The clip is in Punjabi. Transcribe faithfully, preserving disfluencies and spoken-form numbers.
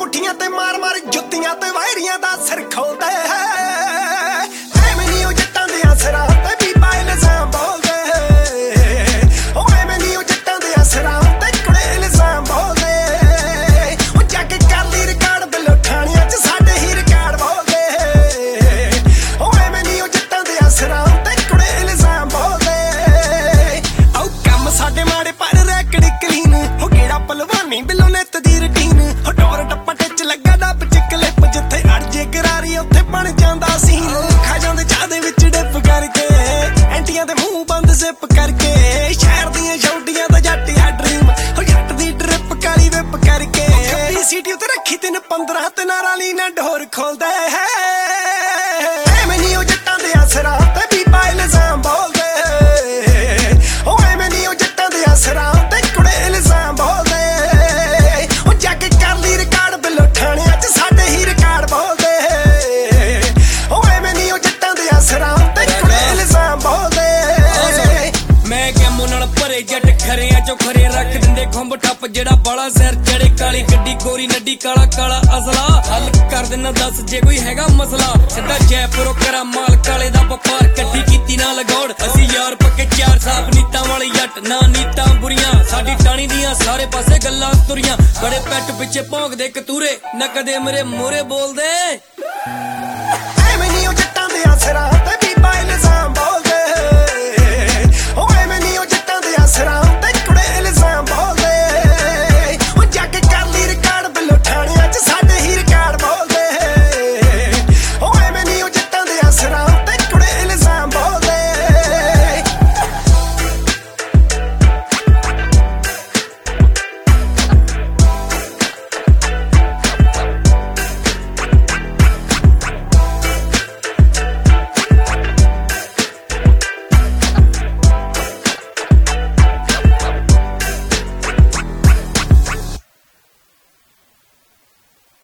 ਕੋਠੀਆਂ ਤੇ ਮਾਰ ਮਾਰ ਜੁੱਤੀਆਂ ਤੇ ਵਾਇਰੀਆਂ ਦਾ ਸਿਰ ਖੋਲਦੇ ਹੈ। ਐਵੇਂ ਨੀ ਉਹ ਜੱਟਾਂ ਦੇ ਸਿਰਾਂ ਤੇ ਵੀ ਪਾਏ ਇਲਜ਼ਾਮ ਬੋਲਦੇ, ਉਹ ਐਵੇਂ ਨੀ ਉਹ ਜੱਟਾਂ ਦੇ ਸਿਰਾਂ ਤੇ ਕੁੜੇ ਇਲਜ਼ਾਮ ਬੋਲਦੇ। ਉਹ ਜਾ ਕੇ ਕਰ ਲਈ ਰਿਕਾਰਡ ਬਿੱਲੋ ਠਾਣਿਆਂ 'ਚ ਸਾਡੇ ਹੀ ਰਿਕਾਰਡ ਬੋਲਦੇ, ਉਹ ਐਵੇਂ ਨੀ ਉਹ ਜੱਟਾਂ ਦੇ ਸਿਰਾਂ ਤੇ ਕੁੜੇ ਇਲਜ਼ਾਮ ਬੋਲਦੇ। ਉਹ ਕੰਮ ਸਾਡੇ ਮਾੜੇ ਪਰ ਰੈਕਡ ਕਲੀਨ, ਉਹ ਕਿਹੜਾ ਭਲਵਾਨੀ ਬਿੱਲੋ ਨਿੱਤ ਦੀ ਰੁਟੀਨ। ਉਹ ਟੋਰ ਟੱਪਾ ਟਿੱਚ ਲੱਗਾ ਡੱਬ ਚ ਕਲਿੱਪ, ਜਿੱਥੇ ਅੜ ਜੇ ਕਰਾਰੀ ਉੱਥੇ ਬਣ ਜਾਂਦਾ ਸੀਨ। ਖਾ ਜਾਂਦੇ ਚਾਹ ਦੇ ਵਿੱਚ ਡਿਪ ਕਰਕੇ, ਐਂਟੀਆਂ ਦੇ ਮੂੰਹ ਬੰਦ ਜ਼ਿਪ ਕਰਕੇ। ਸ਼ਹਿਰ ਦੀਆਂ ਛੋਟੀਆਂ ਦਾ ਜੱਟ ਆ ਡਰੀਮ, ਉਹ ਜੱਟ ਦੀ ਡਰਿਪ ਕਾਲੀ ਵਿਪ ਕਰਕੇ। ਸੀਟੀ ਉੱਤੇ ਰੱਖੀ ਤਿੰਨ ਪੰਦਰਾਂ ਤੇ ਨਾਰਾ ਲਈ ਨਾ ਢੋਰ ਖੋਲਦਾ ਹੈ। ਐਵੇਂ ਨੀ ਉਹ ਜੱਟਾਂ ਦੇ ਸਿਰਾਂ ਤੇ ਵੀ ਪਾਏ ਇਲਜ਼ਾਮ ਬੋਲਦੇ, ਉਹ ਐਵੇਂ ਨੀ ਉਹ ਜੱਟਾਂ ਦੇ ਸਿਰਾਂ ਤੇ ਕੁੜੇ ਇਲਜ਼ਾਮ ਬੋਲਦੇ। ਉਹ ਜਾ ਕੇ ਕਰ ਲਈ ਰਿਕਾਰਡ ਬਿੱਲੋ ਠਾਣਿਆਂ 'ਚ ਸਾਡੇ ਹੀ ਰਿਕਾਰਡ ਬੋਲਦੇ, ਉਹ ਐਵੇਂ ਨੀ ਉਹ ਜੱਟਾਂ ਦੇ ਸਿਰਾਂ ਤੇ ਕੁੜੇ ਇਲਜ਼ਾਮ ਬੋਲਦੇ। ਮੈਂ ਗੈਮੋ ਨਾਲ ਭਰੇ ਜੱਟ ਖਰਿਆਂ ਚੋਂ ਖਰੇ ਰੱਖ ਦਿੰਦੇ ਖੁੰਬ ਠੱਪ, ਜਿਹੜਾ ਬਾਲਾ ਸਿਰ ਚੜੇ ਕਾਲੀ ਗੱਡੀ ਗੋਰੀ ਨੱਡੀ ਕਾਲਾ ਕਾਲਾ ਅਸਲਾ। ਹੱਲ ਕਰ ਦੇਣਾ ਦੱਸ ਜੇ ਕੋਈ ਹੈਗਾ ਮਸਲਾ, ਸਿੱਧਾ ਜੈਪੁਰੋਂ ਕਰਾਂ ਮਾਲ ਕਾਲੇ ਦਾ ਵਪਾਰ। ਇਕੱਠੀ ਕੀਤੀ ਨਾ ਲਗੌੜ ਅਸੀਂ ਯਾਰ ਪੱਕੇ ਚਾਰ, ਸਾਫ ਨੀਤਾਂ ਵਾਲੇ ਜੱਟ ਨਾ ਨੀਤਾਂ ਬੁਰੀਆਂ। ਸਾਡੀ ਟਾਣੀ ਦੀਆਂ ਸਾਰੇ ਪਾਸੇ ਗੱਲਾਂ ਤੁਰੀਆਂ, ਬੜੇ ਪੈਟ ਪਿੱਛੇ ਭੌਂਕਦੇ ਕਤੂਰੇ ਨਾ ਕਦੇ ਮੇਰੇ ਮੂਹਰੇ ਬੋਲਦੇ।